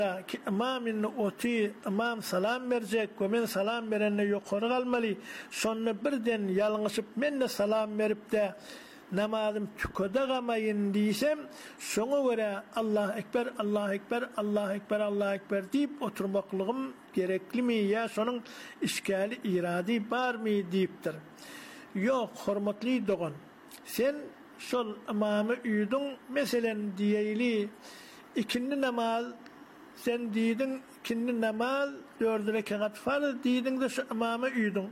ki imamın oti imam salam verecek ve men salam verenle yukarı kalmalı. Sonra birden yalnızıp men de salam verip de namazım tüköde kalmayın diysem şuna göre Allah ekber Allah ekber Allah ekber Allah ekber deyip oturmaklığım gerekli mi ya şunun işgali iradi var mı deyiptir. Yok hürmetli doğan. Sen şol imamı üydün meselen diyeyli ikindi namaz sen diydin ikindi namaz 4 rekat farz diydin de şu imamı üydün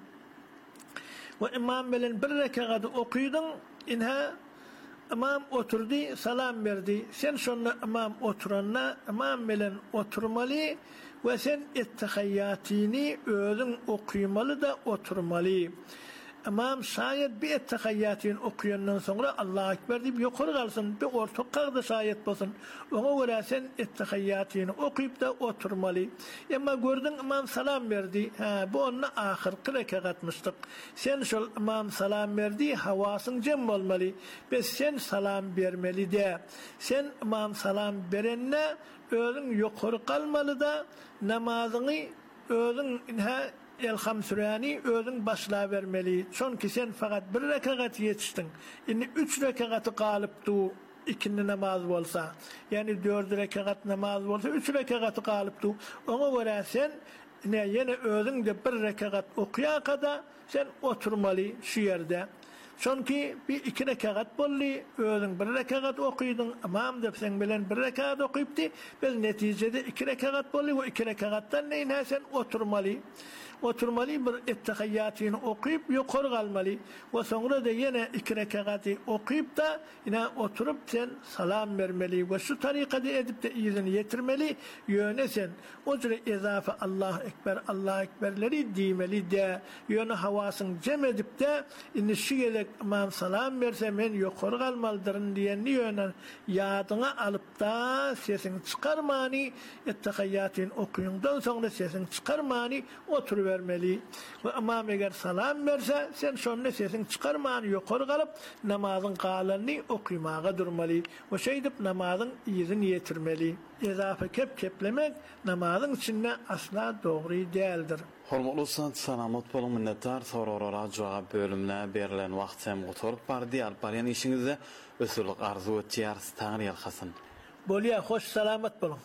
ve imam bilen 1 rekat okuydun inha imam oturdu salam verdi sen şonda imam oturanna imam bilen oturmalı ve sen ettehiyyatini özün okuymalı da oturmalı. İmam şayet bir ettehiyyatin okuyandan sonra Allahu ekber deyip yukarı kalsın, bir ortaklarda şayet olsun. Ona göre sen ettehiyyatini okuyup da oturmalı. Ama gördün imam salam verdi. Bu onunla ahirki rekatmıştık. Sen şu imam salam verdi, havasın cem olmalı. Ve sen salam vermeli de. Sen imam salam verenle özün yukarı kalmalı da namazını özün Elham Süreyani özün başla vermeli. Çünkü sen fakat 1 rekat yetiştin. Yani 3 rekatı kalıptı ikindi namaz olsa. Yani 4 rekat namaz olsa 3 rekatı kalıptı. Ona göre sen yine özün de 1 rekat okuya kadar sen oturmalı şu yerde. Çünkü bir 2 rekat bolli özün 1 rekat okuydun. Imam da sen bilen 1 rekat okuyuptu. Biz neticede 2 rekat bolli ve 2 rekattan neyine sen oturmalı. Oturmalı bir ettehiyyatini okuyup yukarı kalmalı ve sonra da yine 2 rekatı okuyup da yine oturup sen salam vermeli ve şu tarikada edip de izini yetirmeli yöne sen o cüre izafe Allah ekberleri dimeli de yöne havasını cem edip de inni şu gelek imam salam verse men yukarı kalmalıdırın diyenli yöne yadına alıp da sesini çıkarmani ettehiyyatini okuyundan sonra sesini çıkarmani oturup vermeli. Ve imam eğer salam verse sen şonun sesini çıkarman yukarı kalıp namazın kalanını okuymaya durmalı. Ve şeydip namazın izini yetirmeli. İzafe keplemek namazın içinde asla doğru değildir. Hormatly dostlar, salamat bolun, minnettar. Soralara jogap bölümle berilen wagt hem oturup bardy, alyp barýan işiňizde ösürlik arzu etýär, taňry ýalhasyn. Bolýa, hoş salamat bolun.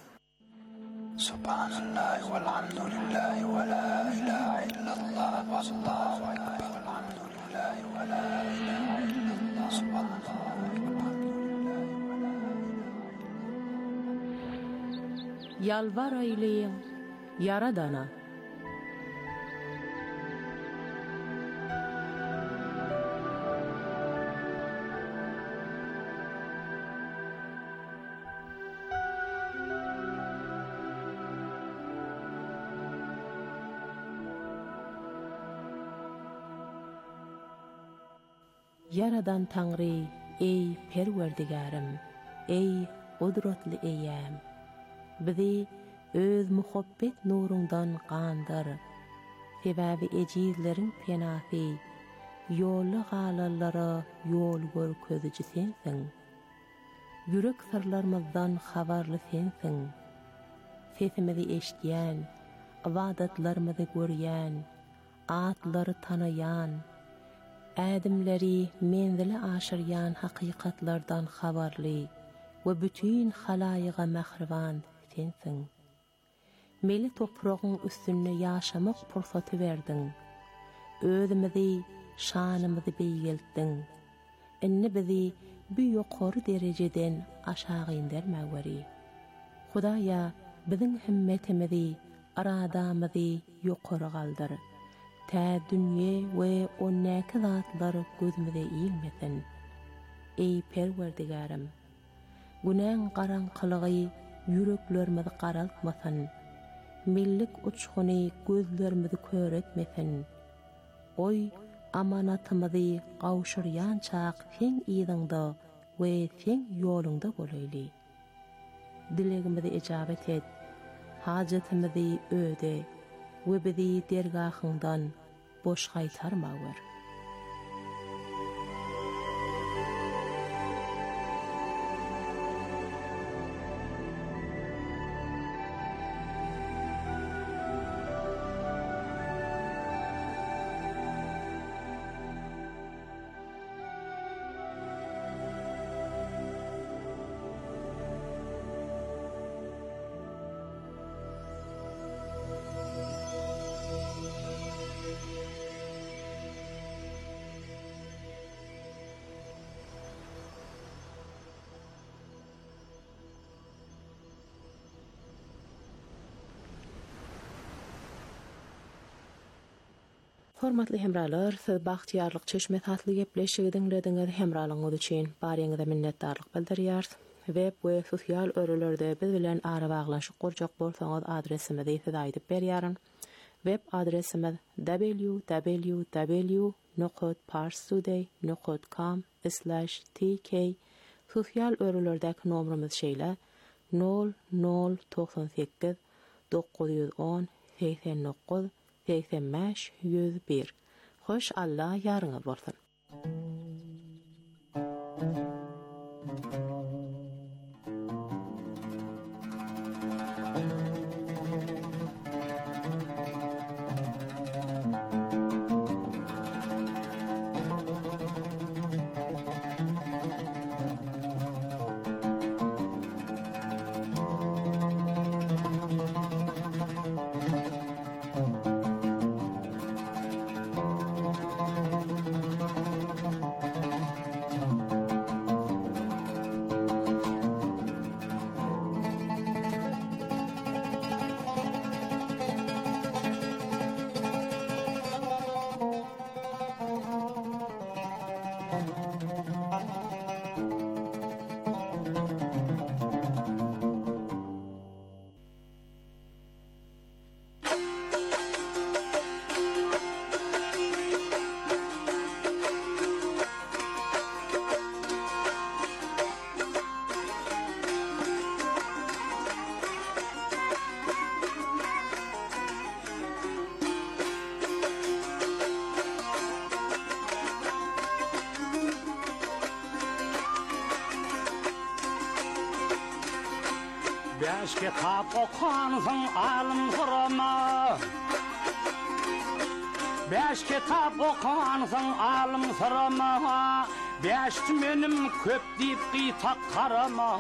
Subhanallah walhamdulillah wa la ilaha illallah wallahu akbar walhamdulillah wa la ilaha illallah subhanallah walhamdulillah wa la ilaha. Yalvar eyleyin Yaradana. Yaradan Tanrı, ey perverdigarım, ey kudretli eyyam, bizi öz muhabbet nurundan gandır, sebäbi ejizlerin penafi, yolu galallara yol görkeziji sensin, yürek sırlarımızdan habarlı sensin, sesimizi eşdiyen, ibadatlarımızı görýän, atları tanayan, adamları menzili aşıryan hakikatlardan habarlı ve bütün halayiga mahrivan sensin. Meli toprağın üstünde yaşamak fırsatı verdin. Özümüzi, şanımızı beýeltdin. Inni bizi bir yukarı dereceden aşağı indirmegeri. Hudaya bizim himmetimizi, aradamızı yukarı kaldır. Ta dünye ve o näki zatlar gözümüze eýilmesin. Ey perwerdigarym, günäň garaňkylygy yüreklerimizi garaltmasyn, millik uçhuny gözlerimizi köretmesin. Oy amanatymyzy gawşurýan çaq sen ýygyňda we sen ýolunda bolayly. Dilegimizi ijabet et, hajatymyzy öde ve bizi dergahından boş qaytarma ver. Hormatly hemralar, siz baxtiyarlyk çeşme tatly gepleşigdiň redinge hemralyňyz üçin barýaňyza minnetdarlyk bildirýär. Web we sosial örelerde biz bilen ara baglanşyk gurjak bolsaňyz adresimizi ýa-da aýdyp berýärin. Web adresimiz www.parstoday.com/tk. Sosial örelerdäki nomrumyz şeýle 0098 910 89 85 101. Hoş Allah yarıňyz bolsun. Beş kitap okuansın alım sırama. Beş kitap okuansın alım sırama. Beş menim köp deyip qıytak karama.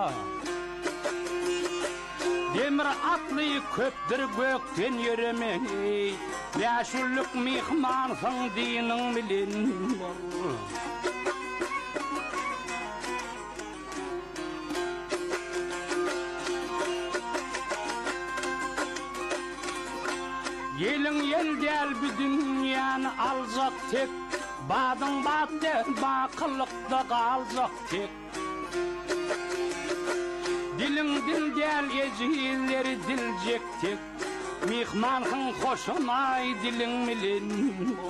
Demir atlı köpdür gökten yürümeyi. Beş ulluk mihmansın dinin bilin var. Yelin yel del bir dünyanı alacak tek. Badın battı bakılıkta kalacak tek. Dilin dil del ecilleri dilecek tek. Mihmanın hoşunay dilin milin.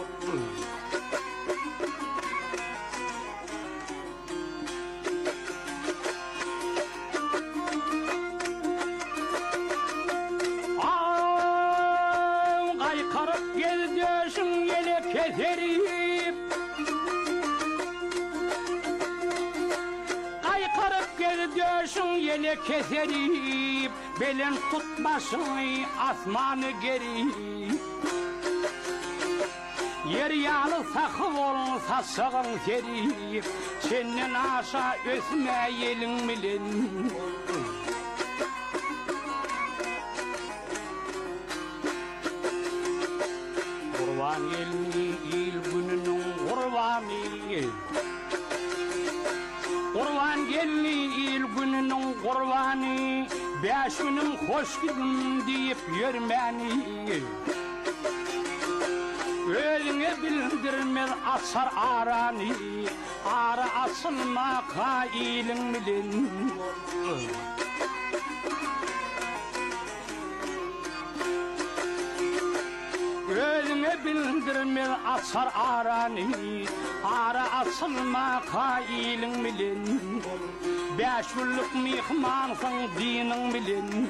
Yele keserip, belen tutmasın asmanı geri. Yer yalı sakı olsa sağın serip, senden aşağı ösme yelin bilin. Kurban elini il gününün kurbanı. Kurban gelli il gününün kurbanı. Beş günüm hoş gidin deyip yürmeni. Ölüne bildirmez asar aranı. Ara asılmaka ilin bilin. Ölüne bildirmez asar aranı. Ara asılmaka ilin bilin. Beş yıllık mihmansın dinin bilin.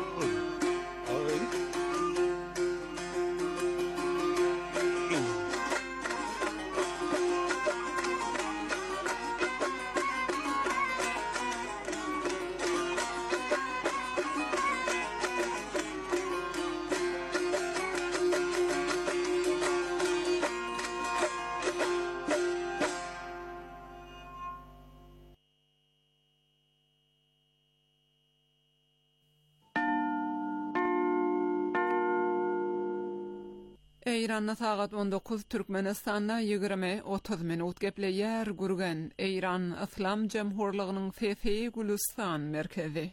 İran'da saat 19, Türkmenistan'da 20-30 minut gepleyer gurgen İran İslam Cemhurluğu'nun Sesi Gülistan merkezi.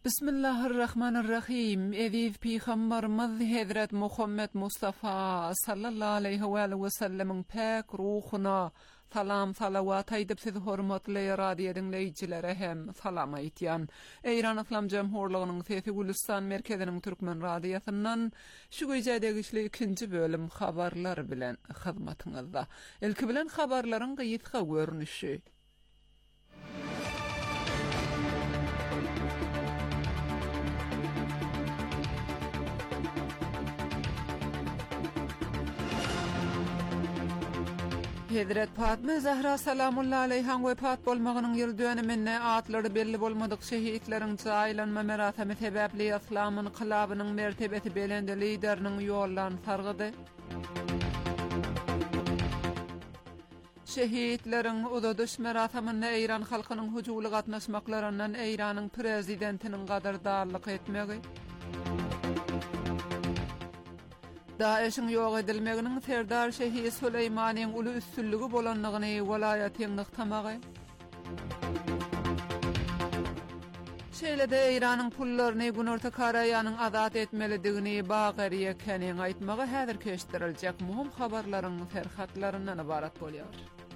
Bismillahirrahmanirrahim. Eviv Peygamberimiz Hazret Muhammed Mustafa sallallahu aleyhi ve sellem'in pek ruhuna salam salavat aýdyp siz hormatly radio dinleýijilere hem salam aýtýan. Eýran Islam Jemhurlygynyň Sesi Gülistan merkeziniň türkmen radiosundan şu güýjede güçli ikinji bölüm habarlar bilen hyzmatyňyzda. Ilki bilen habarlaryň gyýyska görnüşi. Hazret Fatma Zahra salamullahi aleyha wefat bolmagynyň ýyl dönümine atlary belli bolmadyk şehitleriň jaýlanma merasimy sebäpli islamyň kylabynyň mertebeti belende lideriniň ýollan sargydy. Şehitleriň uzadyş merasiminde Eýran halkynyň hujulu gatnaşmaklarynyň Eýranyň prezidentiniň gadardarlyk etmegi, Daeş'in ýok edilmeginiň Serdar Şehit Süleýmanyň uly üstünlügi bolanlygyny welaýatyň nykdamagy, şeýlede Eýranyň pullaryny günorta karaýanyň azat etmelidigini bagariýe keniň aýtmagy häzir keşdiriljek muhim habarlaryň ferhatlaryndan ibarat bolýar.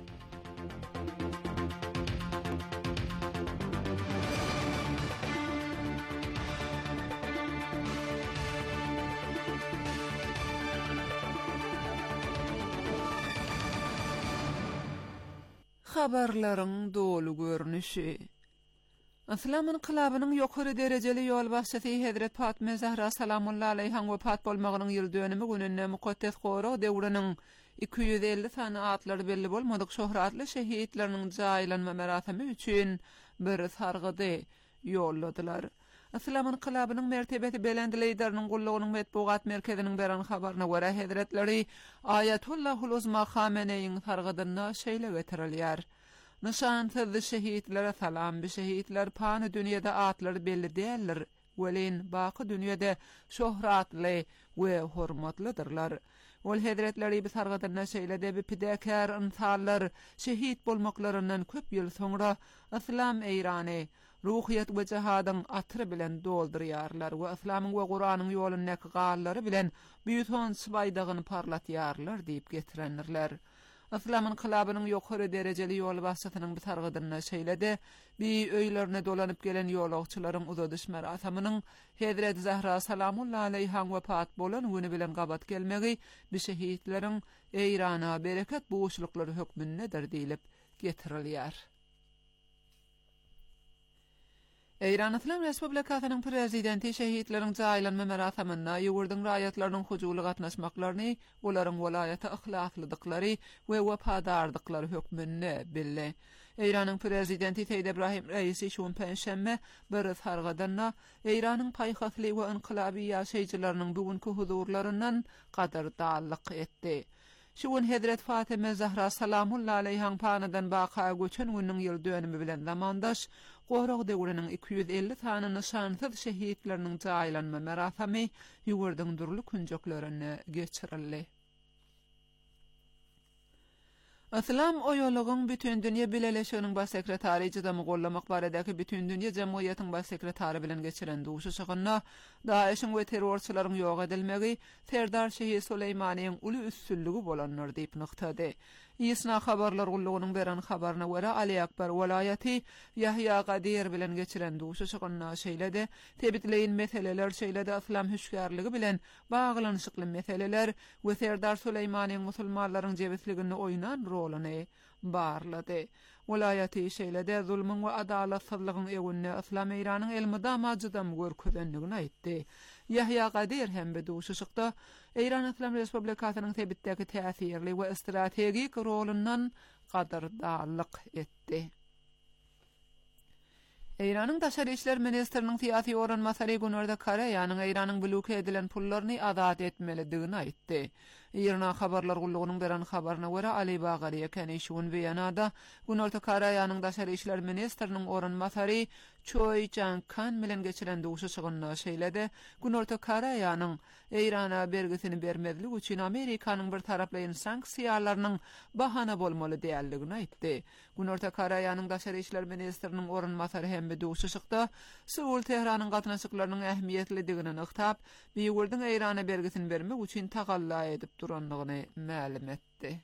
Habarlaryň dolu görnüşi. Islamyň kylabynyň ýokary derejeli ýol başçysy Hazret Fatma Zahra salamullahi aleyha wefat bolmagynyň ýyl dönümi gününe mukaddes gorag döwrüniň 250 sany atlary belli bolmadyk şöhratly şehitleriniň jaýlanma merasimy üçin bir sargydy ýolladylar. Islamyň kylabynyň mertebeti belend lideriniň gullugynyň metbuat merkeziniň beren habaryna görä Hazretleri Ayatullahul Uzma Khameneiň sargydyna şeýle getirilýär. Nişansyz şehitlere salam, şehitler pany dünýede atlary belli däldir. Welin baky dünýede şöhratly we hormatlydyrlar. Ol Hazretleri bi sargydyna şeýle de pidäkär insanlar şehit bolmaklarynyň köp ýyl soňra Islam eýrany ruhiyet we jihadyň atyry bilen doldurýarlar we Islamyň we Guranyň ýolyny gallary bilen büýütün sıbaydagyny parlatýarlar diýip getirenler. Islamyň kylabynyň ýokary derejeli ýol başçysynyň bir targydyna şeýlede bi öýlerine dolanyp gelen ýolagçylaryň uzadyş merasiminiň Hazret Zahra salamullahi aleyha wefat bolan güni bilen gabat gelmegi bi şehitleriň Eýrana bereket boşluklary hökmündedir diýilip getirilýär. Eýran Islam Respublikasynyň prezidenti şehitleriň jaýlanma merasiminde ýurduň raýatlarynyň hujulu gatnaşmaklaryny, olaryň welaýaty ahlaklydyklary we wefadardyklary hökmünde bildi. Eýranyň prezidenti Seýid Ibrahim Reisi şu penşemme bir sargydyna Eýranyň paýhasly we inqilabi ýaşaýjylarynyň bugünkü huzurlaryndan gadardarlyk etdi. Şuun Hazret Fatma Zahra salamullahi aleyha panadan baqa göçen günüň ýyl dönümi bilen zamandaş gorag döwrüniň 250 sany nişansyz şehitleriniň jaýlanma merasimy ýurduň durly künjeklerini geçirildi. Islam oýolygyň bütün dünýä bileleşiginiň baş sekretary jydamy gollamak baradäki bütün dünýä jemgyýetiň baş sekretary bilen geçiren duşuşygyna Daeş'in we terrorçylaryň ýok edilmegi Serdar Şehit Süleýmanyň uly üstünlügi bolanlar diýip nyktady. Ýysna habarlar gullugynyň beren habaryna görä Ali Akbar welaýaty Yahya Qadir bilen geçiren duşuşygyna şeýlede tebitleýin meseleler şeýlede Islam hüşgärligi bilen baglanyşykly meseleler we Serdar Süleýmanyň musulmanlaryň jebitligini oýnan rolany barlady. Welaýaty şeýlede zulmyň we adalatsızlygyň ewünde Islam Eýranyň elmidamajydam görkezdenligini aýtdy. Yahya Qadir hem bu duşuşykda Eýran Islam Respublikasynyň tebitdäki täsirli we strategik rolundan gadardarlyk etdi. Eýranyň Daşary işler ministriniň syýasy oranmasary Günörde Karaýanyň Eýranyň blok edilen pullaryny azat etmelidigini aýtdy. Irna habarlar gulluğunun beren habarına göre Ali Bagariye kenişiğin beyanada Günorta Karayanın Daşary işler ministrinin orunmasary Choi Chang-kan bilen geçiren duşu çygynyna şeýledi. Günorta Karayanın Irana bergisini bermezlik üçin Amerikanyň bir taraplayan sanksiýalarynyň bahana bolmaly däldigini aýtdy. Günorta Karayanın Daşary işler ministrinin orunmasary hem bir duşu çykdy. Seul Tehranyň gatnaşyklarynyň ähmiýetlidigini yktab, Beýgurdyň Irana bergisini bermek üçin tagalla edip duranlygyny ma'lum etdi.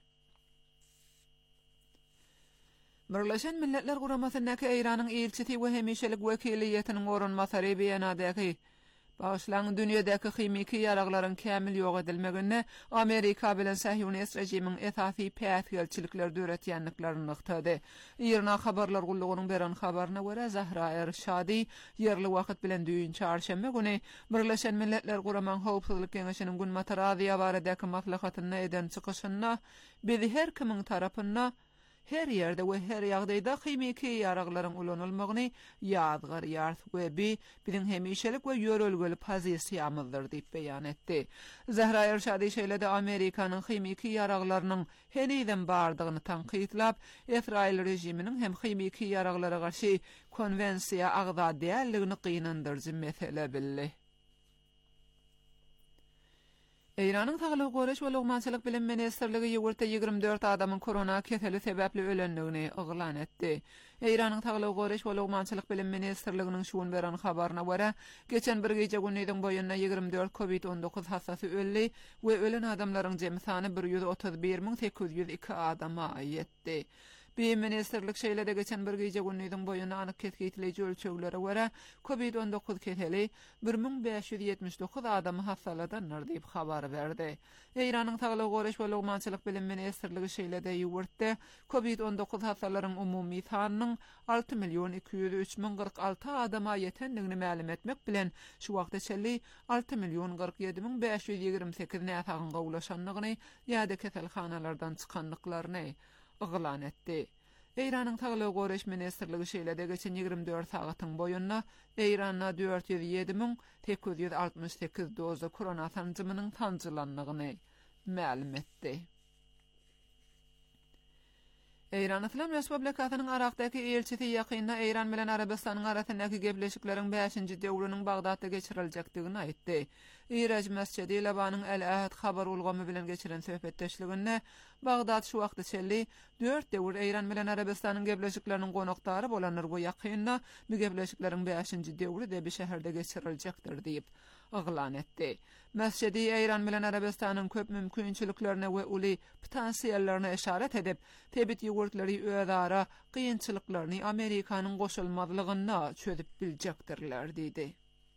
Birleşen Milletler Guramasyndäki Iranyň elçisi we hemişelik wekiliýetiniň orunmasary beýanadaky Başlaň dünýädäki himiki ýaraglaryň kämil ýok edilmegine Amerika bilen Sahyonist rejimiň esasy päsgelçilikler döretýänliklaryny ykdy. Irna habarlar gulluğunyň beren habaryna görä Zahra Erşadi ýerli wagt bilen düýün çarşamba güni Birleşen Milletler Guraman Howpsuzlyk Keňeşiniň gün mataraziýa baradaky maslahatyny eden çykyşyna biz her kimiň tarapyndan her yerde we her ýagdaýda himiki ýaraglaryň ulanylmagyny ýadgar ýart we biziň hemişelik we ýörelgeli pozisiýamyzdyr diýip beýan etdi. Zahra Erşadi şeýledi Amerikanyň himiki ýaraglarynyň heniden bardygyny tanqidlap, Israil rejiminiň hem himiki ýaraglara garşy konwensiýa agza däldigini gynandyrjy mesele bildi. Iranyň Saglyk Goraş we Lugmançylyk bilen ministrligi ýigürte 24 adamyň korona keseli sebäpli ölendigini oglan etdi. Iranyň Saglyk Goraş we Lugmançylyk bilen ministrliginiň şuun beren habaryna görä, geçen bir gece günniň boýundan 24 COVID-19 hastasy öldi we ölen adamlaryň jemy sany 131.802 adama ýetdi. Bir ministerlik şeýlede geçen bir gece günniň boýuna anyk ketgiýetleýiji ölçeglere görä COVID-19 keseli 1579 adamy hasaladanlar diýip habar berdi. Iranyň Saglyk Goraş we Lugmançylyk bilen ministrligi şeýlede ýurtda COVID-19 hasalaryň umumy sanynyň 6.203.046 adama ýetendigini ma'lum etmek bilen şu wagtda çelli 6.047.528 näsagyňa ulaşanlygyny ýa-da keselhanalardan çykanlyklaryny oglan etdi. Iranyň Saglyk Goraş ministrligi şeýlede geçen 24 sagatyň boýundan Iranda 407.868 doza korona tanjymynyň tanjylanlygyny ma'lum etdi. Iran Islam Respublikasynyň Irakdaky elçisi ýakynda Iran bilen Arabistanyň arasyndaky gepleşikleriň 5-nji döwrüniň Bagdatda geçiriljakdygyny aýtdy. Iraj mescidi Labanyň El-Ahad habar ulgamy bilen geçiren söhbetdeşliginde Bagdat şu wagtda çelli 4 döwür Iran bilen Arabistanyň gepleşikleriniň gonaktary bolanlar bu ýakynda bu gepleşikleriň 5-nji döwrü de bir şäherde geçiriljakdyr diýip oglan etdi. Mescidi Iran bilen Arabistanyň köp mümkinçiliklerine we uly potansiýallaryna işaret edip, tebit ýogurtları özara kynçylyklaryny Amerikanyň goşulmazlygyna çözüp biljakdyrlar diýdi.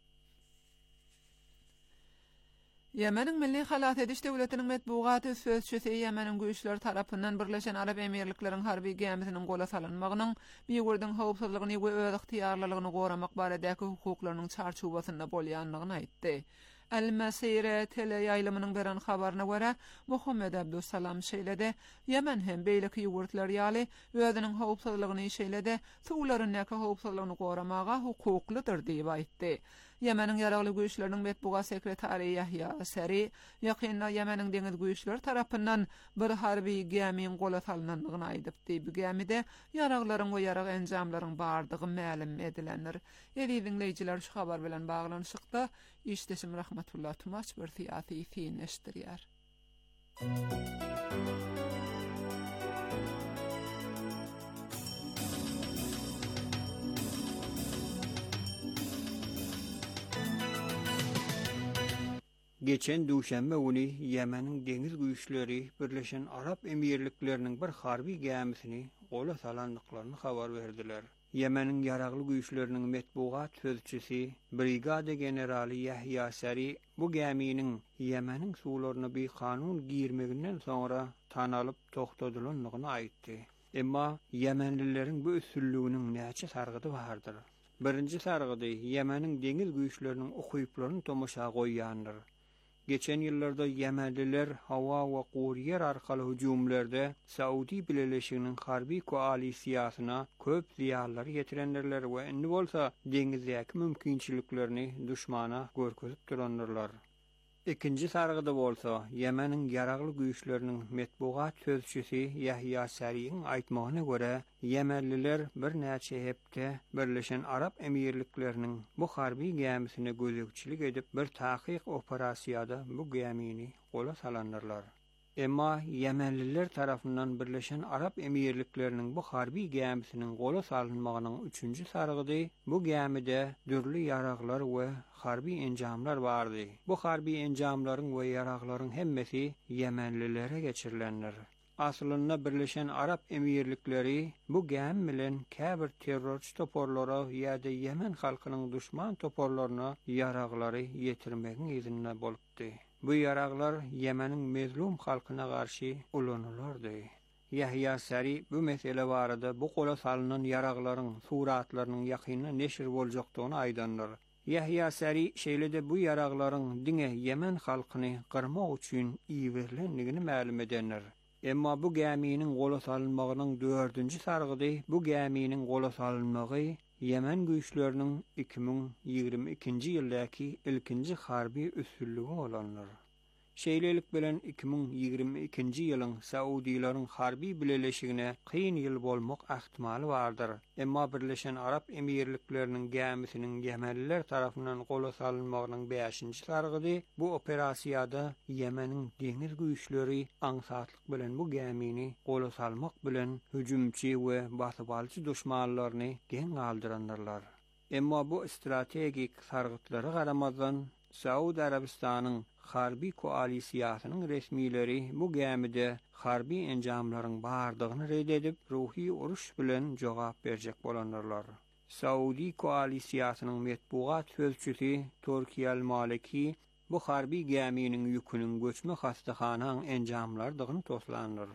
Ýemeniň Milli Halat Ediş Döwletiniň metbugaty sözçüsi Ýemeniň güýçleri tarapyndan Birleşen Arab Emirlikleriň harby gemisiniň gola salynmagynyň Beýgurdyň howpsuzlygyny we öz ygtyýarlylygyny goramak baradaky hukuklarynyň çarçubasynda bolýanlygyny aýtdy. El-Masire teleýaýlymynyň beren habaryna görä, Muhammed Abdussalam şeýlede Yemen hem beýleki ýurtlar ýaly özüniň howpsuzlygyny şeýlede suwlarynyň howpsuzlygyny goramaga hukuklydyr diýip aýtdy. Yemeniň ýaragly güýçleriniň metbugat sekretary Yahya Sari ýakynda Yemeniň deňiz güýçleri tarapyndan bir harby gemiň gola salynanlygyny aýdypdy. Bu gemide ýaraglaryň we ýarag enjamlaryň bardygy ma'lum edilenler. Dinleýijiler şu habar bilen baglanyşykda işdeşim Rahmatullah Tumaç bir fiýaty fiýneşdirýär. Geçen duşanbe günü Yemen'in deniz güýçleri Birleşen Arap Emirlikleriniň bir harby gemisini gola salandyklaryny habar berdiler. Yemen'in ýaragly güýçleriniň metbugat sözçüsi Brigade Generali Yahya Sari bu geminiň Yemen'in suwlaryna bir kanun girmeginden sonra tanalyp toktadylanlygyny aýtdy. Emma Yemenlileriň bu üsüllüginiň näçe sargydy bardyr. Birinji sargydy Yemen'in deniz güýçleriniň okyplaryny tomaşa goýýandyr. Geçen yıllarda Yemenliler hava ve kuryer arkalı hücumlarda Saudi Birleşiginiň harbi koalisiýasyna köp ziýanlar getirenlerler we indi bolsa deňizdäki mümkinçiliklerini düşmana görkezip duranlar. İkinci sargıda bolsa, Yemenin yaraglı güýçleriniň metbuat sözçüsi Yahya Sariň aýtmagyna görä, Yemenliler bir näçe hepde Birleşen Arap Emirlikleriniň bu harby gemisine gözegçilik edip bir taýyk operasiýada bu gemini gola salanyrlar. Emma Yemenliler tarafından Birleşen Arap Emirlikleriniň bu harby gemisiniň gola salynmagynyň üçünji sargydy bu gemide dürli yaraglar we harby enjamlar bardy. Bu harby enjamlaryň we yaraglaryň hemmesi Yemenlilere geçirilenler. Aslında Birleşen Arap Emirlikleri bu gem bilen käbir terrorçy toporlara ýa-da Yemen halkynyň düşman toporlaryna yaraglary ýetirmegiň izinine bolupdy. Bu yaraglar Yemenin mezlum halkyna garşy ulanýardy. Yahya Sari bu mesele barada bu gola salynan yaraglaryň suratlarynyň ýakynına neşir boljakdygyny aýdanlar. Yahya Sari şeýlede bu yaraglaryň diňe Yemen halkyny gyrmak üçin iýerlenligini ma'lum edenler. Emma bu geminiň gola salynmagynyň 4-nji sargydy bu geminiň gola salynmagy Yemen güýçleriniň 2022-nji ýyldaky ilkinji harby üsüllügi bolanlar. Şeýlelik bilen 2022-nji ýylyň Saudiýalaryň harby bileleşigine kyn ýyl bolmak ähtimaly bardyr. Emma Birleşen Arap Emirlikleriniň gemisiniň Yemenliler tarapyndan gola salynmagynyň 5-nji sargydy bu operasiýada Yemeniň deňiz güýçleri aňsatlyk bilen bu gemini gola salmak bilen hüjümçi we basybalçy düşmanlaryny geň aldyranlar. Emma bu strategik sargytlary garamazdan Saudi Arabistanyň harby koalisiýasynyň resmileri bu gemide harby enjamlaryň bardygyny red edip ruhy uruş bilen jogap berjek bolanlar. Saudi koalisiýasynyň metbuat sözçüsi Turkiýa al-Maliki bu harby geminiň ýüküniň göçme hastahanaň enjamlardygyny toslandyr.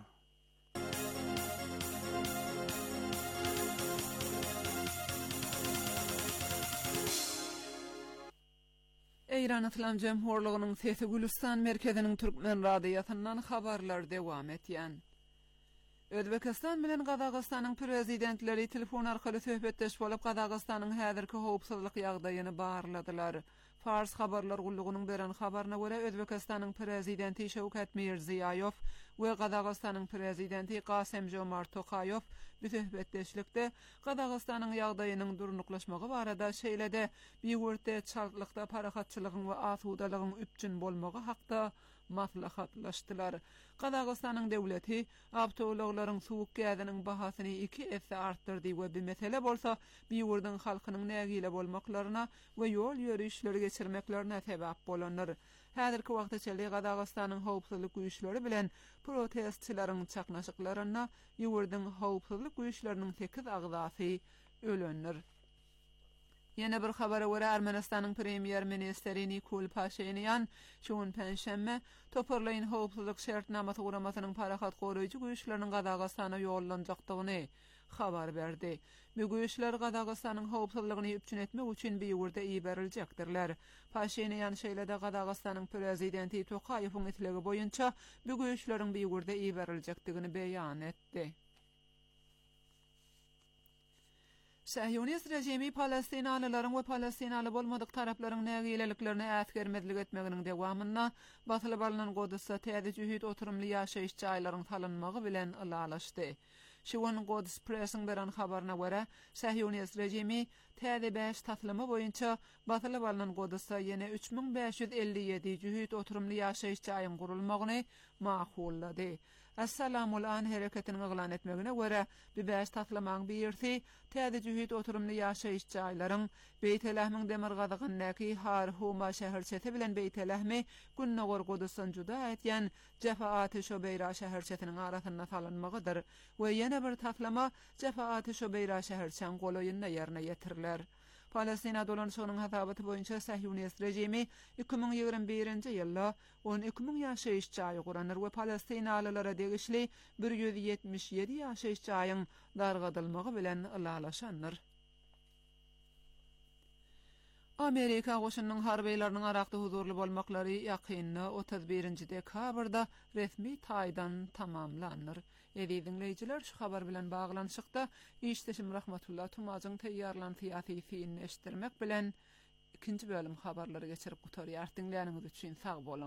İran İslam Cemhurluğunyň Sesi Gülistan merkeziniň Türkmen radiosynyň habarlar dewam etýän. Özbekistan bilen Gazagystanyň prezidentleri telefon arkaly söhbetdeş bolup Gazagystanyň häzirki howpsuzlyk ýagdaýyny barladylar. Fars habarlar gullugynyň beren habaryna görä Özbekistanyň prezidenti Şawkat Mirziýow we Gazagystanyň prezidenti Kasem-Jomart Tokaýew bu söhbetdeşlikde Gazagystanyň ýagdaýynyň durnuklaşmagy barada şeýlede biwirte çallykda parahatçylygyň we asudalygyň üpçün bolmagy hakda maslahatlaşdylar. Gazagystanyň döwleti awtologlaryň suwuk gäziniň bahasyny 2 artdyrdy we bu mesele bolsa biwirdiň halkynyň nägile bolmaklaryna we ýol ýörüşleri geçirmeklerine sebäp bolanlar. Häzirki wagtda çeldi Gazagystanyň howpsuzlyk güýçleri bilen protestçilaryň çaknaşyklaryna ýewirdiň howpsuzlyk güýçleriniň 8 agzasy ölenler. Yine bir habara göre Ermenistanyň premier ministeri Nikol Pashinyan şuň penşemme toparlaýyn howpsuzlyk şertnamaty guramasynyň parahat goraýjy güýçleriniň Gazagystana ýollanjakdygyny habar berdi. Bu güýçler Gazagystanyň howpsuzlygyny üpçün etmek üçin biwirde iýeriljakdyrlar. Pashinyan şeýlede Gazagystanyň prezidenti Tokaýewiň etlegi boýunça bu güýçleriň biwirde iýeriljakdygyny beýan etdi. Sahyonist rejimi Palestinalylaryň we Palestinaly bolmadyk taraplaryň nägileliklerini ätgermezlik etmeginiň dewamyna batyly balynan Godusda täze jühit oturumly ýaşaýyş jaýlaryň salynmagy bilen ylalaşdy. Şuň Godus Pressiň beren habaryna görä, Sahyonist rejimi täze 5 taslama boýunça batyly balynan Godusda ýene 3557 jühit oturumly ýaşaýyş jaýyň gurulmagyny maqullady. Assalamul an hereketini ýylan etmegine görä, bu 5 taslamaň birisi täze jühit oturumly ýaşaýyş jaýlaryň Beytelahmyň demirgazygynyňky Har-Huma şäherçesi bilen Beytelahmy Günnogor Godusdan juda etýän Jafaat-ı Şobeyra şäherçesiniň arasynda salynmagydyr we ýene bir taslama Jafaat-ı Şobeyra şäherçesiniň golaýyna ýerine ýetirilýär. Palestina dolanışygynyň hasabaty boýunça Sahyonist rejimi 2021-nji ýylda 12.000 ýaşaýyş jaýy guranır we Palestinalylara degişli 177 ýaşaýyş jaýyň dargadylmagy bilen ylalaşandyr. Amerika goşunynyň harbylarynyň Arakda huzurly bolmaklary ýakynny 31-nji dekabrda resmi taýdan tamamlandyr. Dinleyijiler şu habar bilen baglanşykda işdeşim Rahmatullah Tumazyň teýýarlan syýasy fiýini eşitdirmek bilen ikinci bölüm habarlary geçirip gutarýar. Dinleýäniňiz üçin sag bolun.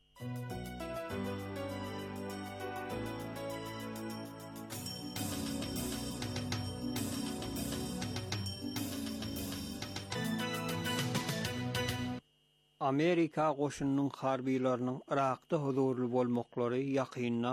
Amerika goşunynyň harbiýlarynyň Irakda huzurly bolmaklary ýakynna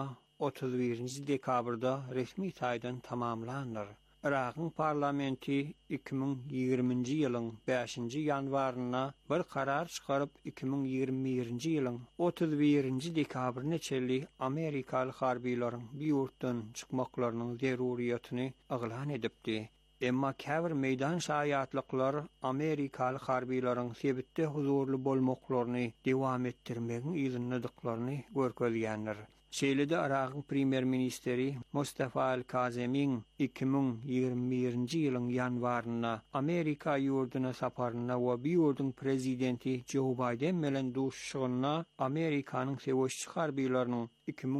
31 dekabrda resmi taýdan tamamlandyr. Irakyň parlamenti 2020-nji ýylyň 5-nji ýanwaryna bir karar çykaryp 2021-nji ýylyň 31-nji dekabryna çelli Amerikaly harbiýlaryň bir ýurtdan çykmaklarynyň zeruriýatyny aglan edipdi. Emma käbir meýdan şaýatlyklar Amerikaly harbiýlaryň sebitde huzurly bolmaklaryny dewam etdirmegiň ýygynydyklaryny görkezýändir. Şeýlede Irakyň premier ministeri Mustafa al-Kazemiň 2021-nji ýylyň ýanwaryna Amerika ýurduna saparyna we bir ýurdun prezidenti Joe Biden bilen duşuşygyna Amerikanyň seweşçi harbiýlarynyň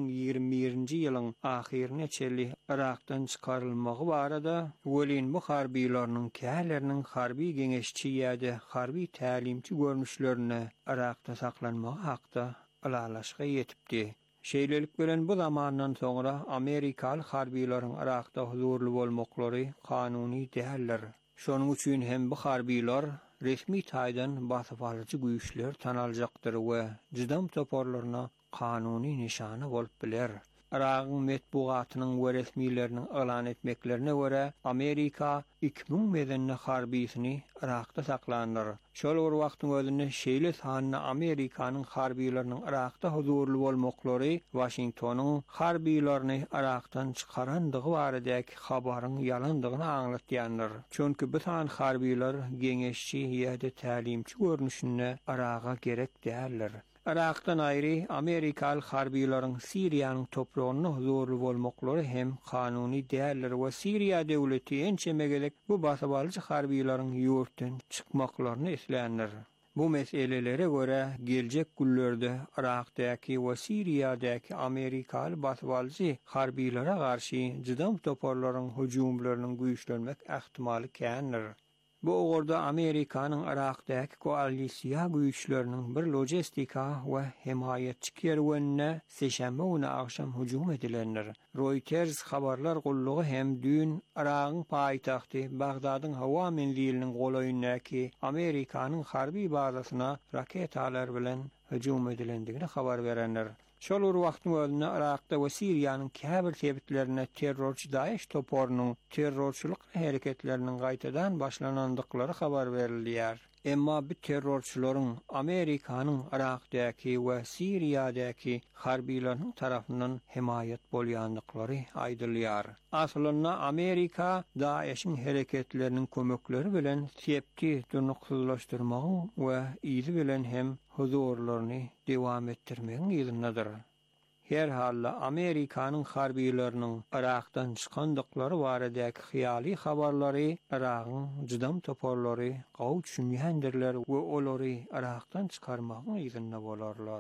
2021-nji ýylyň ahyrine çelli Irakdan çykarylmagy barada welin bu harbiýlarynyň käleriniň harbiy geňeşçi ýa-da harbiy tälimçi görnüşlerine Irakda saklanmagy hakda alalaşga ýetipdi. Şeýlelik bilen bu zamandan soňra Amerikaly harbiýlaryň Irakda huzurly bolmaklary kanuny däldir. Şonuň üçin hem bu harbiýlar resmi taýdan basyp alyjy güýçler tanaljakdyr we jydam toporlaryna kanuny nişany bolup biler. Irakyň metbuatynyň we resmiýetleriniň elan etmeklerine görä Amerika 2000 medenni harbiýsini Irakda saklandyr. Şol bir wagtyň özünde şeýle sanyny Amerikanyň harbiýlarynyň Irakda huzurly bolmaklary Washingtonyň harbiýlaryny Irakdan çykarandygy baradaky habaryň ýalandygyny aňlatýandyr. Çünki bu san harbiýlar geňeşçi ýa-da tälimçi görnüşine Iraka gerek däldir. Irakdan aýry Amerikaly harbiýlaryň Siriýanyň toprağyna huzurly bolmaklary hem kanuny däldir we Siriýa döwleti ençemegelek bu basyp alyjy harbiýlaryň ýurtdan çykmaklaryny islenir. Bu meselelere göre geljek günlerde Irakdaky we Siriýadaky Amerikaly basyp alyjy harbiýlara garşy jydam toporlaryň hujumlarynyň güýçlenmek ähtimaly kändir. Bu ogorda Amerikanyň Irakdaky koalisiýa güýçleriniň bir logistika we himayetçi kerwenine seşembe günü akşam hujum edilenler. Reuters habarlar gullugy hem dün Irakyň paýtagty Bagdadyň hawa menziliniň golaýyndaky Amerikanyň harbiy bazasyna raketalar bilen hujum edilendigini habar berenler. Şol wagtyň özünde Irakda we Siriýanyň käbir sebitlerine terrorçy Daesh toporunyň terrorçylyk hereketleriniň gaýtadan başlanandyklary habar berilýär. Emma bu terrorçylaryň Amerikanyň Irakdaky we Siriýadaky harbiýlaryň tarapyndan himayet bolýandyklary aýdylýar. Aslynda Amerika Daesh'in hereketleriniň kömekleri bilen sepki durnuksuzlaşdyrmagy we izi bilen hem huzurlaryny dewam etdirmegiň ýygynydyr. Her halda Amerikanyň harbiýlarynyň Irakdan çykandyklary baradaky hyýaly habarlary Irakyň jydam toporlary gawy düşünýändirler we olary Irakdan çykarmagyň ýygyny bolarlar.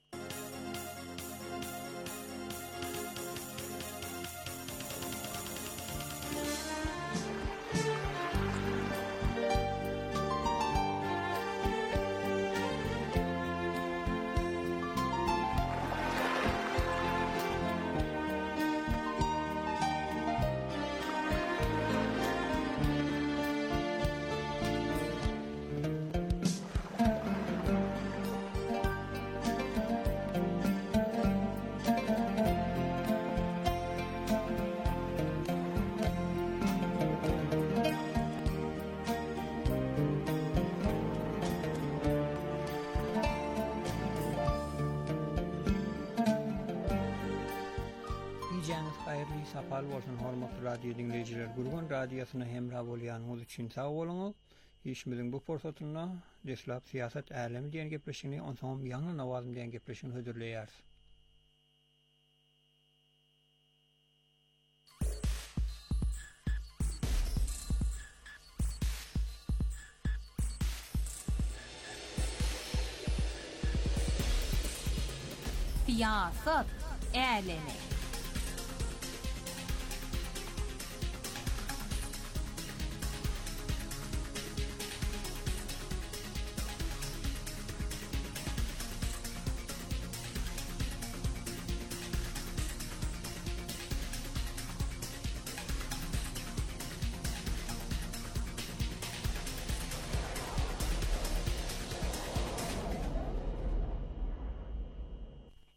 Sapal bolsun hormatly radio dinleyijiler. Gurban radiosyna hemra bolýanyňyz üçin sag boluňuz. Işimiziň bu forsatyna deslap siýasat älemi diýen gepleşigini onsoň ýangy nawazym diýen gepleşigini hödürleýär. Siýasat älemi.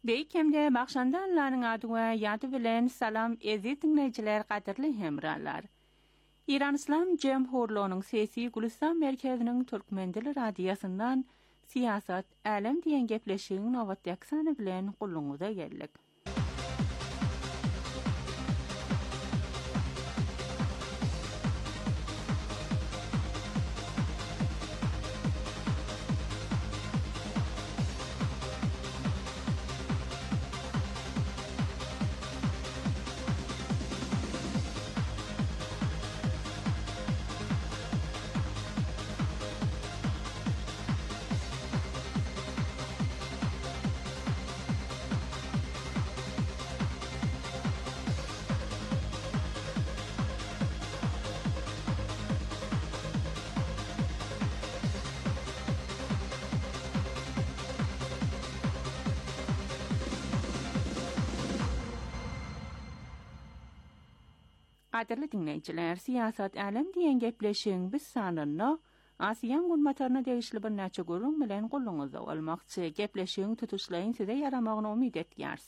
Beýkemde Makşandanlaryň ady we ýady bilen salam ezi dinleýijiler, gaderli hemralar. İran İslam Cemhurluğunyň sesi Gülistan merkeziniň Türkmen dili radiýasyndan siyasat, alem diýen gepleşigiň nowat ýaksany bilen gulluňyza geldik. Gaderli dinleýijiler, siyasat, alem diýen gepleşigiň biz sananyny Asiýan gulmataryna degişli bir näçe görüň bilen gulluňyza almakçy. Gepleşigiň tutuşlaryň size yaramagyny umyt etýärs.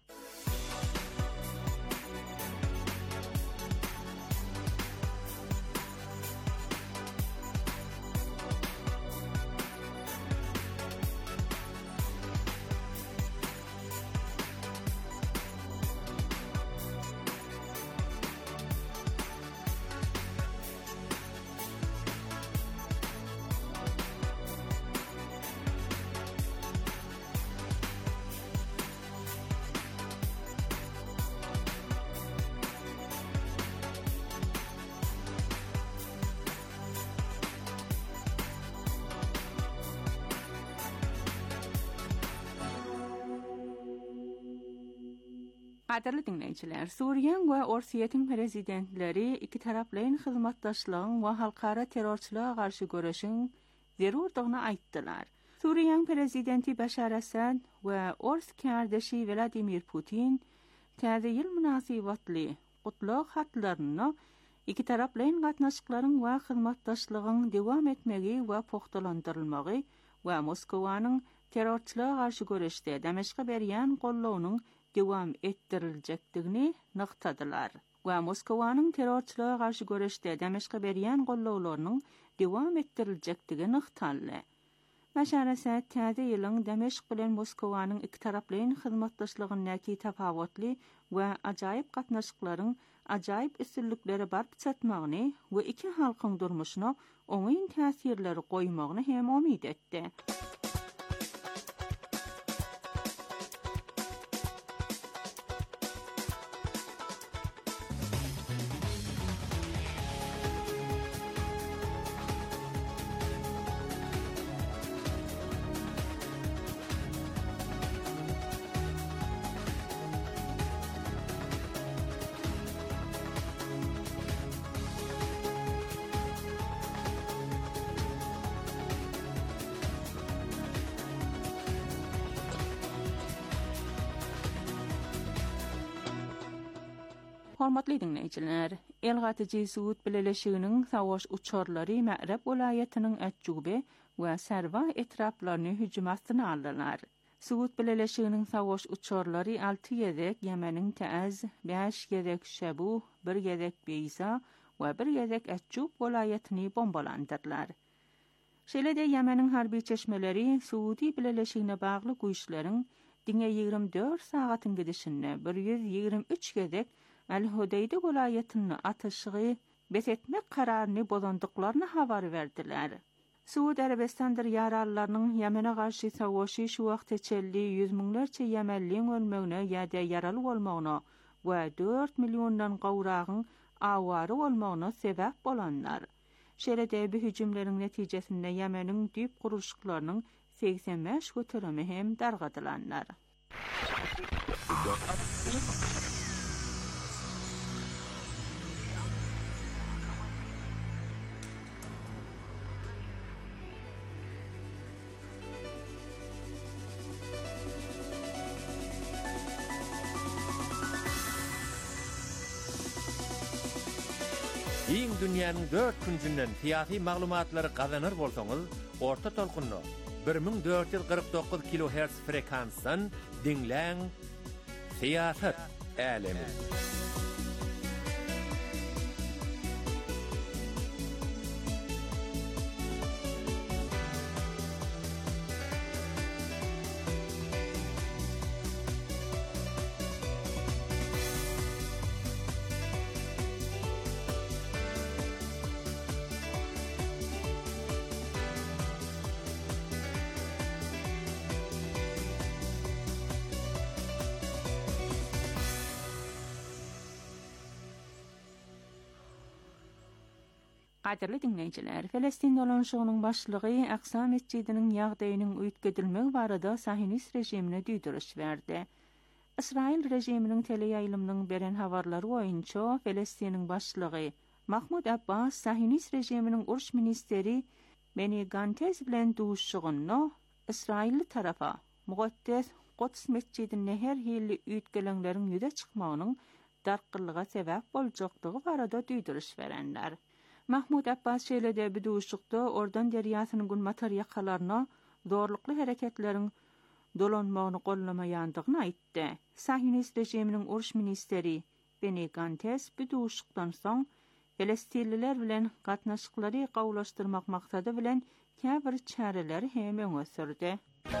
Gaderli dinleýijiler, Suriýanyň we Orsiýetiň prezidentleri iki taraplyň hyzmatdaşlygyň we halkara terrorçylyga garşy göreşiň zerurdygyny aýtdylar. Suriýanyň prezidenti Bashar Asad we Ors kardeşi Vladimir Putin täze ýyl munasabatly gutluk hatlaryny iki taraplyň gatnaşyklaryň we hyzmatdaşlygyň dewam etmegi we pogtalandyrylmagy we Moskwanyň terrorçylyga garşy göreşde Dameşga berýän gollawnyň dewam etdiriljakdygyny nyktadylar. We Moskwanyň terrorçylyga garşy göreşde Dameşga berýän gollawlarynyň dewam etdiriljaktyginy nyktanly. Bashar Asad täze ýylyň Dameşk bilen Moskwanyň iki taraplyň hyzmatdaşlygynyňky tapawutly we ajaýyp gatnaşyklaryň ajaýyp üstünlikleri barp çatmagyny we iki halkyň durmuşyna oňyn täsirleri goýmagyny hem umyt etdi. Hormatly dinleýijiler, Elgatyjy Suud Birleşiginiň savaş uçarlary Ma'rab welaýatynyň Etjube we Serva etraplaryny hüjüm astyna aldylar. Suud Birleşiginiň savaş uçarlary 6 ýedek Ýemeniň Ta'az, 5 ýedek Şabu, 1 ýedek Beyza we 1 ýedek Etjub welaýatyny bombalandyrdylar. Şeýle-de Ýemeniň harby çeşmeleri Suudi Birleşigine bagly güýçleriň diňe 24 sagatyň gidişinde 123 ýedek Al-Hudayda welaýatyny ataşygy besetmek kararyny bozandyklaryny habar berdiler. Suudi Arabistandyr ýaralylarynyň Ýemene garşy savaşy şu wagt içelli 100 miňlerçe Ýemenliň ölmegine ýa-da ýaraly bolmagyna we 4 millióndan gowragyň awary bolmagyna sebäp bolanlar. Şeýle-de bu hüjümleriň netijesinde Ýemeniň düýp guruluşlarynyň 85 göterimi hem dargadylanlar. Iň dünýäniň 4 küncünden siyasi maglumatlary gazanır bolsaňyz, Orta Tolkunny 1449 kHz frekansdan dinleyen Siyaset Alemi. Qadirli dinleyiciler, Filistin dolanışygynyň başlygy Aqsa mescidiniň ýagdaýynyň öýtgedilmegi barada Sahinist rejimine düýdüriş berdi. Israil rejiminiň teleýaýlymynyň beren habarlary boýunça Filistiniň başlygy Mahmud Abbas Sahinist rejiminiň uruş ministeri Benny Gantz bilen duşuşygyny Israil tarafa Muqaddes Quds mescidine her hili öýtgelenleriň ýüze çykmagynyň darkyllyga sebäp boljakdygy barada düýdüriş berenler. Mahmud Abbas şeýlede biduşykda ordan derýasynyň günmatar ýakalaryna zorlukly hereketleriň dolanmagyny gollamaýandygyny aýtdy. Sahinist rejiminiň uruş ministeri Benny Gantz biduşykdan soň Filistinliler bilen gatnaşyklary gawlaşdyrmak maksady bilen käbir çäreleri hem öňe sürdi.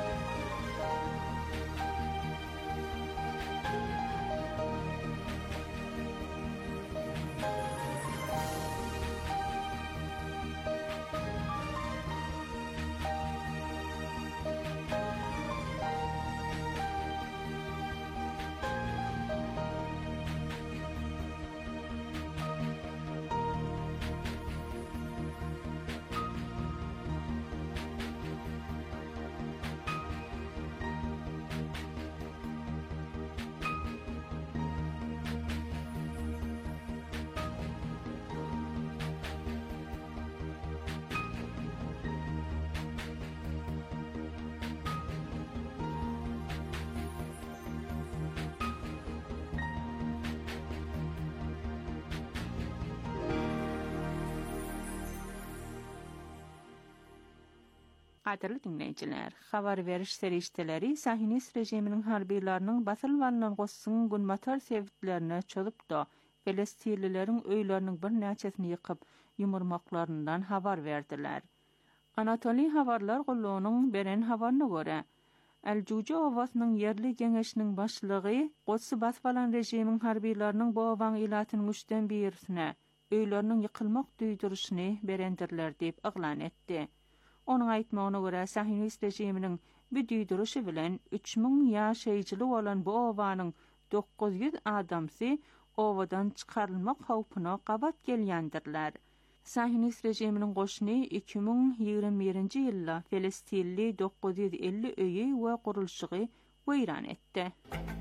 Qadirli dinleyiciler, habar veriş serişteleri Sahinist rejiminiň harbiýlarynyň basylmalynyň gossyň günmatar sebitlerine çöldüp da Filistinlileriň öýleriniň bir näçesini ýykyp ýumurmaklaryndan habar berdiler. Anatoli habarlar gollugynyň beren habaryna görä, El-Juju owasynyň yerli geňeşiniň başlygy Gossy basbalan rejimiň harbiýlarynyň bu owaň ilatynyň 3-den birisine öýleriniň ýykylmak düýdürüşini berendirler diýip aglan etdi. Onun aýtmagyna görä Sahinist rejiminiň bu düýdürüşi bilen 3000 ýaşaýjyly bolan bu owanyň 900 adamsy owadan çykarylmak howpuna gabat gelýändirler. Sahinist rejiminiň goşuny 2021-nji ýylda Filistinli 950 öýi we gurulşygy weýran etdi.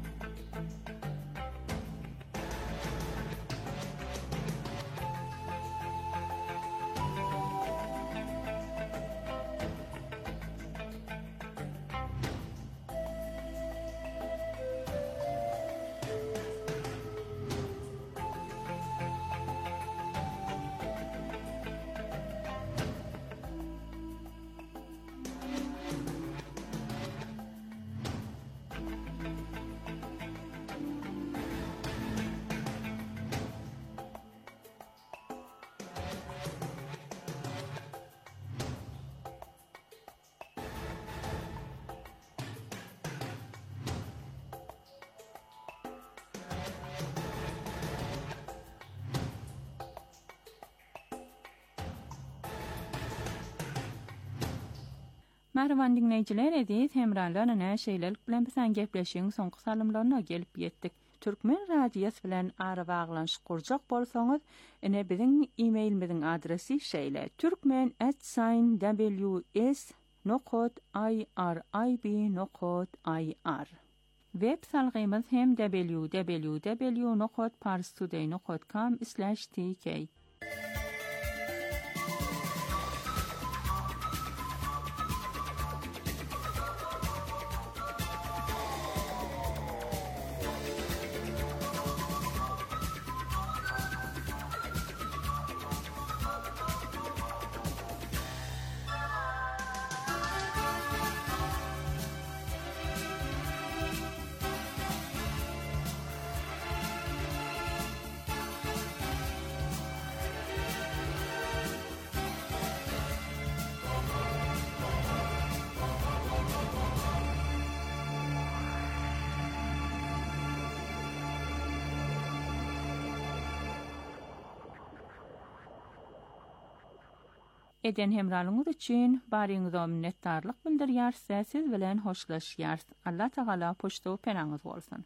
Merhaban dinleyiciler, edip hemrarlarına şeýlelik bilen bilen gepleşiň soňky salymlaryna gelip ýetdik. Türkmen radiýasy bilen ara baglanşyk kurjak bolsaňyz, ene biziň e-mailimiziň adresi şeýle: turkmen@ws.irib.ir. Web salgymyz hem www.parstoday.com/tk. eden hemralyňyz üçin baryňyza minnetdarlyk bildirýär, siz bilen hoşlaşýar. Allah Taala poşto penaňyz bolsun.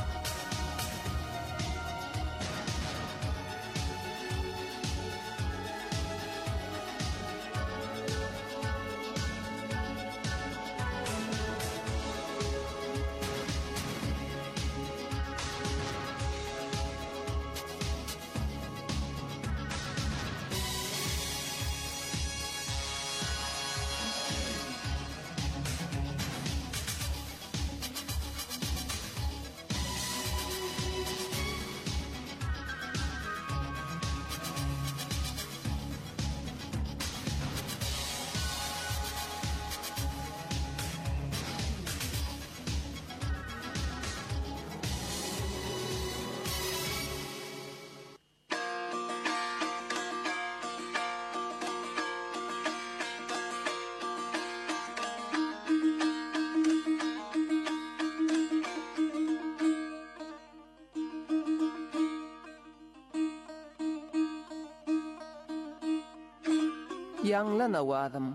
Yanlan awadım.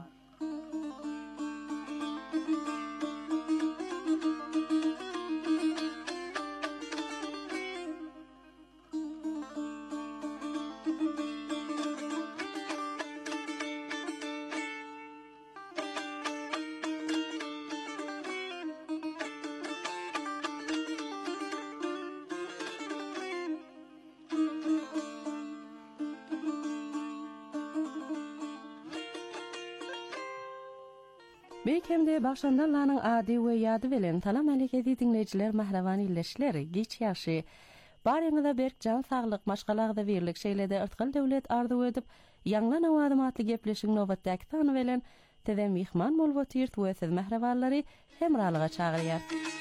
Beýkemde başlandanlaryň ady we ýady bilen talam alekedi dinleýijiler mahrawan illeşler geç ýaşy baryňyza berk jan saglyk maşgalagda berlik şeýlede ırtkal döwlet arzu edip ýanglan awady matly gepleşiň nowatdaky tany bilen tede mihman bolup otyrt we siz mahrawallary hemralyga çagyrýar.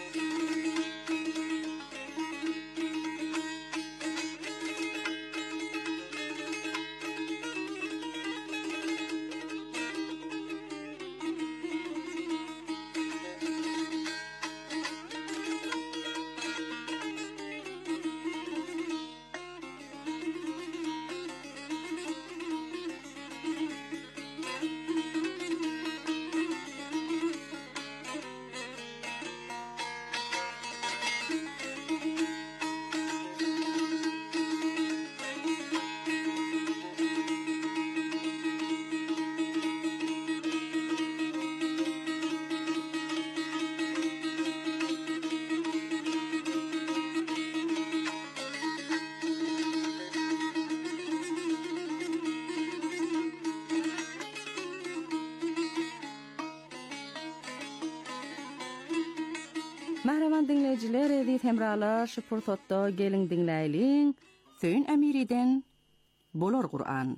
Mahraman dinleyijiler, edit hemralar şu pursatda gelin dinleýiliň. Söýün Emiri'den Bolar Kur'an.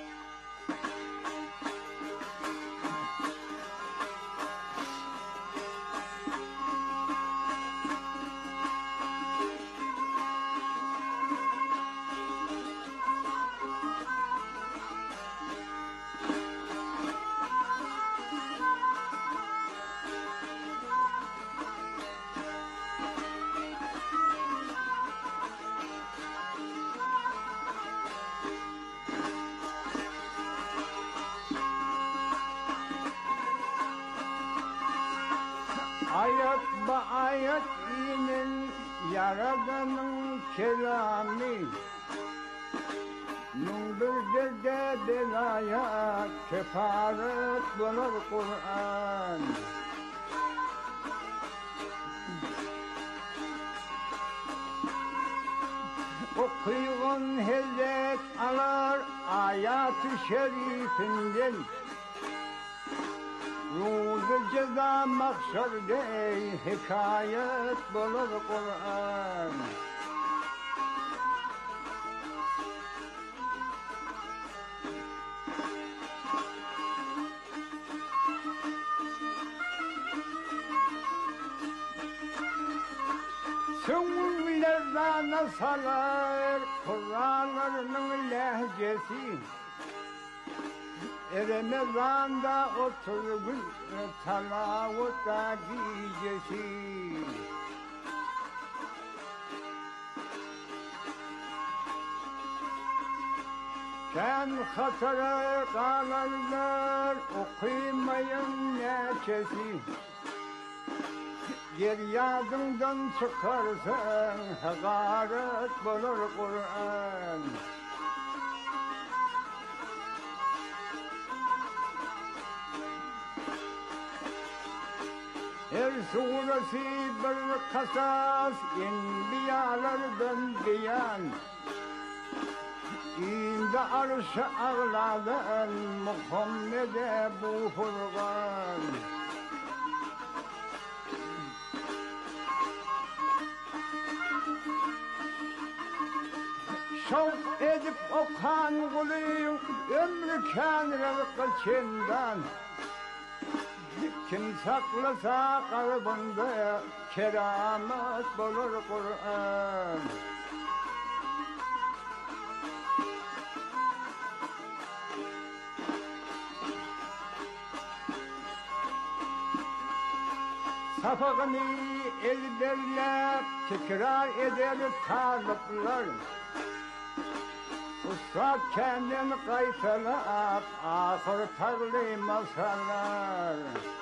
Ayet ba ayet inin Yaradanın kelami Nungdur de belaya kefaret bular Kur'an Okuyun hezet alar ayat-ı şerifinden Ruzu ceza maksarde hikayet bulur Kur'an Süngülerden salar Kur'anlarının lehcesi Ramazan'da oturgun talavutta gecesi Sen hatırı kalırlar okumayın neçesi. Yer yadından çıkarsan hakaret bulur Kur'an. Her suresi bir kasas enbiyalardan beyan. İndi arşı ağladan Muhammed'e bu Furkan. Şevk edip okan kuluyum ömrü kânrel kılçından. Kim saklasa kalbinde keramet bulur Kur'an. Safağını ezberlep tekrar eder talıklar. Ustad kendini kaysalap ahır tarlı masallar.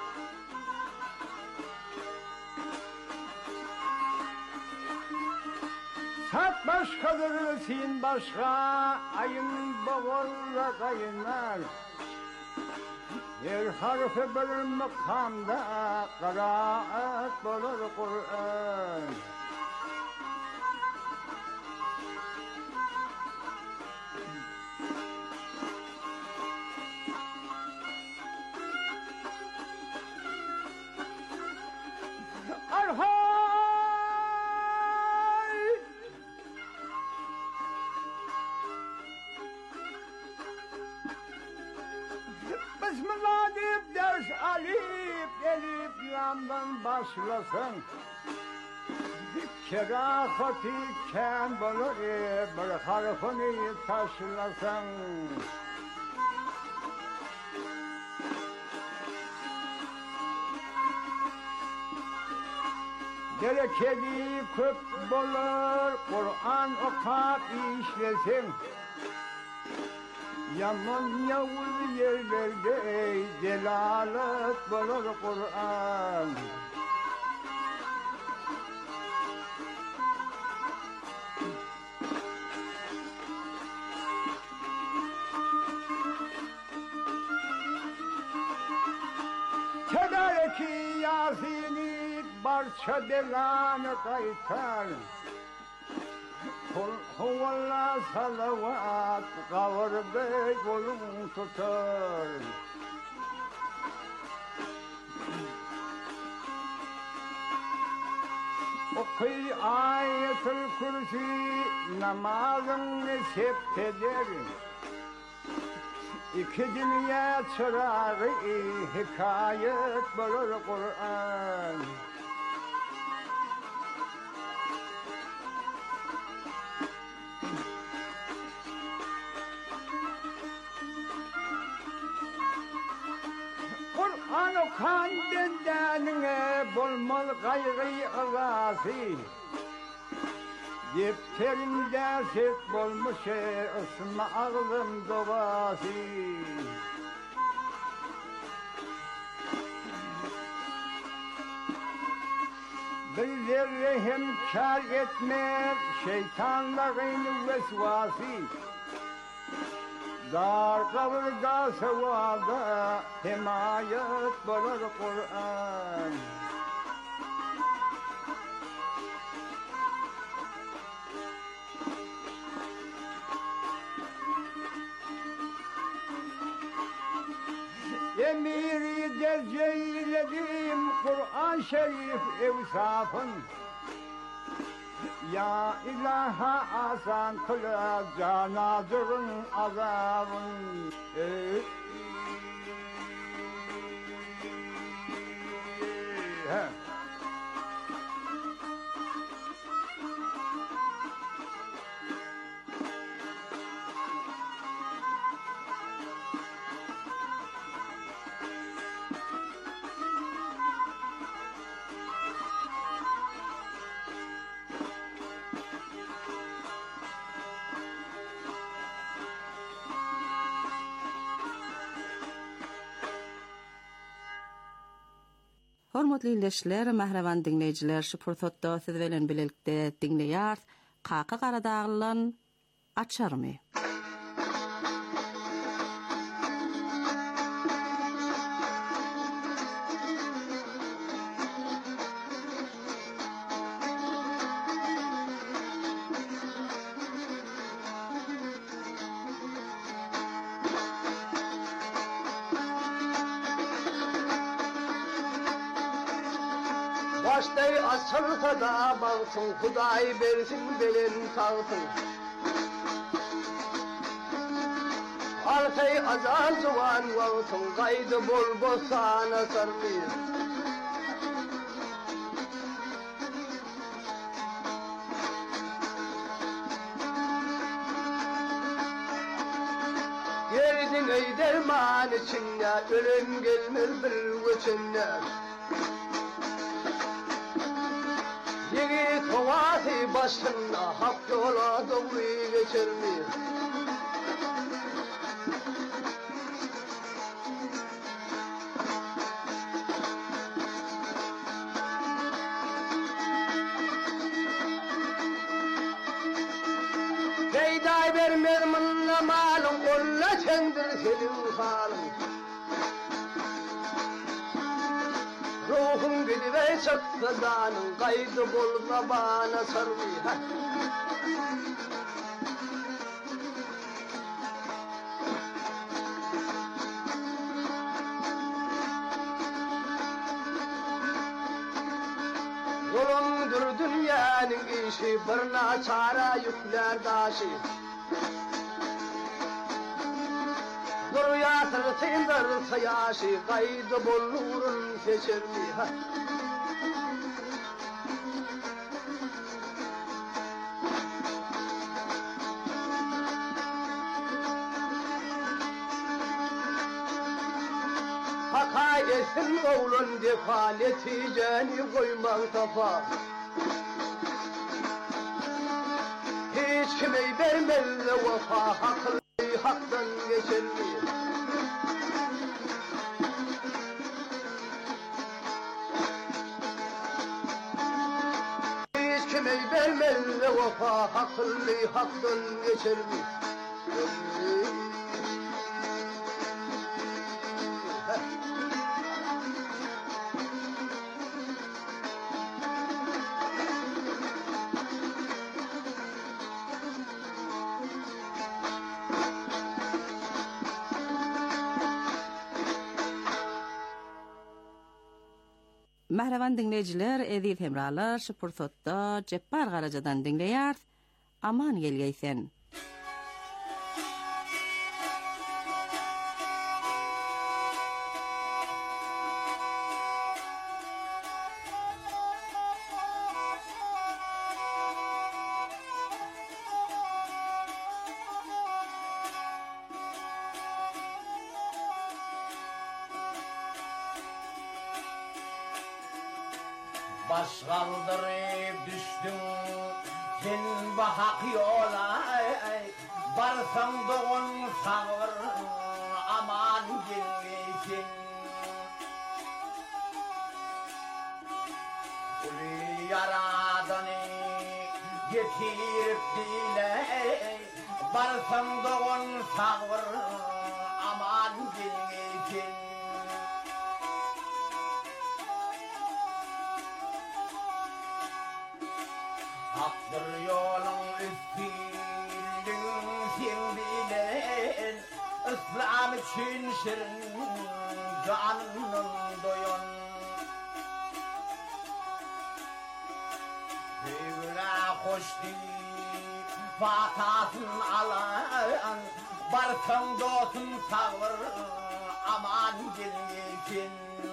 Sat başkadır sin başka, ayın boğulla kaynar. Her harfi bir makamda kıraat bulur Kur'an. Arhay! Bismillah deyip ders alip, elif lamdan başlasın. Kerafati ken bulur, bir harfini taşlasın. Gerekeli köp bulur, Kur'an okap işlesin. Yaman yavuz yerlerde celalet bulur Kur'an. Tedariki Yasin'i barça belanı kaytar. Kul huvallah salavat kavur bey kolun tutar. Okuy ayetul kürsi namazını septeder. İki dünya çırağı hikayet bulur Kur'an. Kur'an okan bendenine bulmal gayrı ağası. Defterimde set bulmuş ısma ağlım doğası. Bir zerre hem kâr etmez şeytanların vesvası. Dar kavrda sevada himayet bulur Kur'an. Emiri derce eyledim Kur'an Şerif evsafın. Ya ilaha asan kıla canazırın azabın. Hormatly ildeşler, mahravan dinleyiciler, şu pursatda siz bilen bilelikde dinleýär. Kaka Garadaglyň açarmy? Baştay açılsa da baksın, Huday bersin belin kalsın. Arkay azan zuvan vaksın, kaydı bol bosana sarmıyor. Yerdin ey derman içinde, ölüm gelmir bir göçünde. Yigit hovası başında, hak yola doğru geçirmiyor. Geyday vermez mınla malum, kolla çendir senin halın. Ruhum gidive çıktı danın, kaydı bulma bana sarmıyor. Yolumdur dünyanın işi, bir naçara yükler daşı. Duryatır sindir sayaşı, kaydı bulurun seçirmi. Haka etsin oğlun defaleti, cani koyman tafa. Hiç kime vermez vefa, haklı haktan geçirmiyor. Hiç kime vermez vefa, haklı haktan geçirmiyor. Mahravan dinleyiciler, edip hemralar, şu pursatda Jebbar Garajadan dinleýär. Aman gelýäýsen. Baş kaldırıp düştün sen bahak yola, barsan doğun sağır aman gelmesin. Ulu yaradanı getirip dile, barsan doğun sağır aman gelmesin. Haktır yolun üstündün sen bilen, İslam için şirin canın doyun. Sevgine hoş değil, fatasın alan, barkın dostun sağır, aman gelmesin.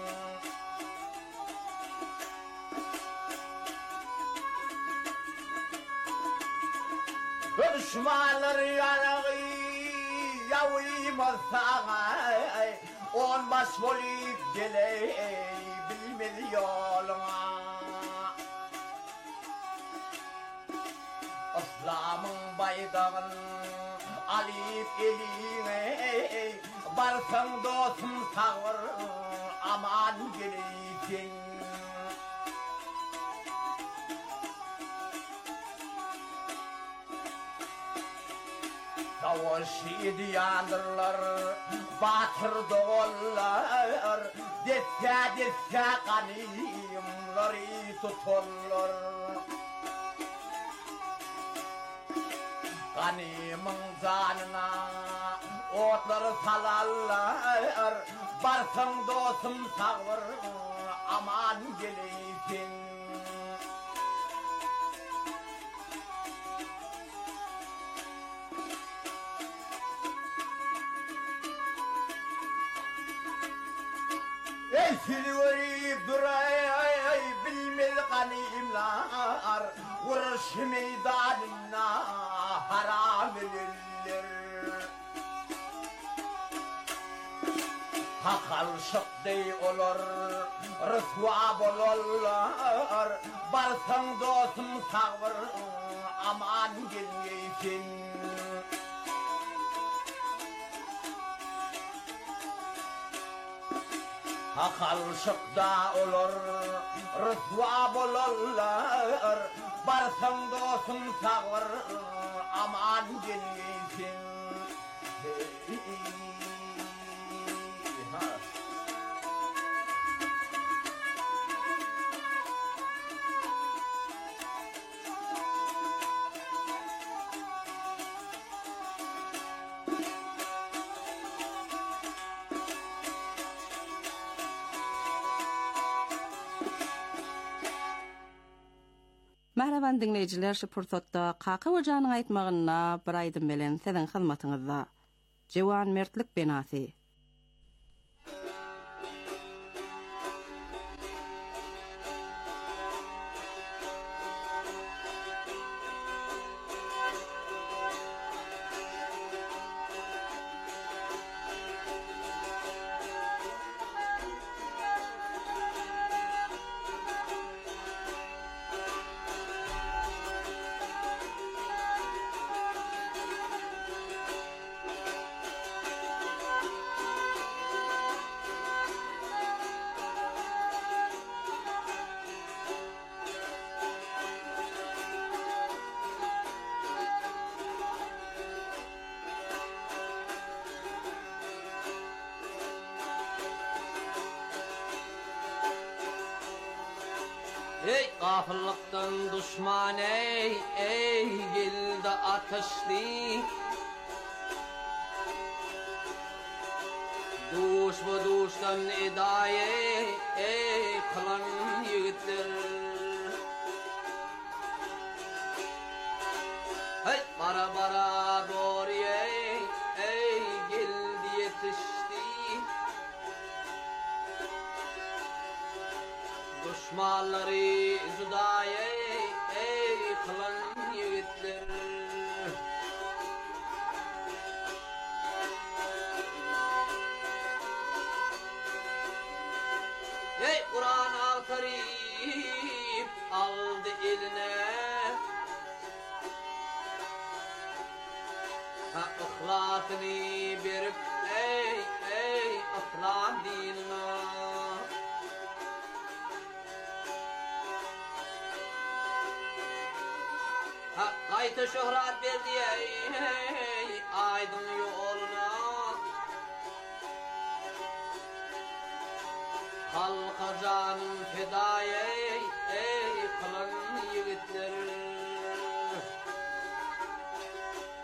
Düşmanlar yanağı yavuymaz sağa, on baş volip geley bilmedi yoluna. İslam'ın baydağın alip eline, barkın dostum sağır aman geleysin. Savaş idiyandırlar, batır doğullar, dette kanimları tuturlar. Kanimın canına otları salarlar, barsın dostum sağır, aman geleysin. Ey silverip duray bilmez kanimlar, vuruş meydanına haram edilir. Hakalşık dey olur, rısva bolurlar, barsın dostum sağır, aman gelmeysin. Hakalşıkda olur, rısva bolurlar, barsın dostum sağır, aman gelmeysin. Merhaban dinleyiciler, şu pursatda Kaka Hocanyň aýtmagyna bir aýdym bilen siziň hyzmatyňyzda. Jewan mertlik benasy. Ey gafıllıktan düşman ey gildi ateşli. Duş bu duştan idaye ey kılan yigitler. Hey bara bara doğruya ey gildi yetişti. Düşmanları zudaye ey kılan yigitler. Ey Kur'an-ı Kerim aldı eline, ihlasını berip ey İslam dinine. Gaýta şöhrat berdi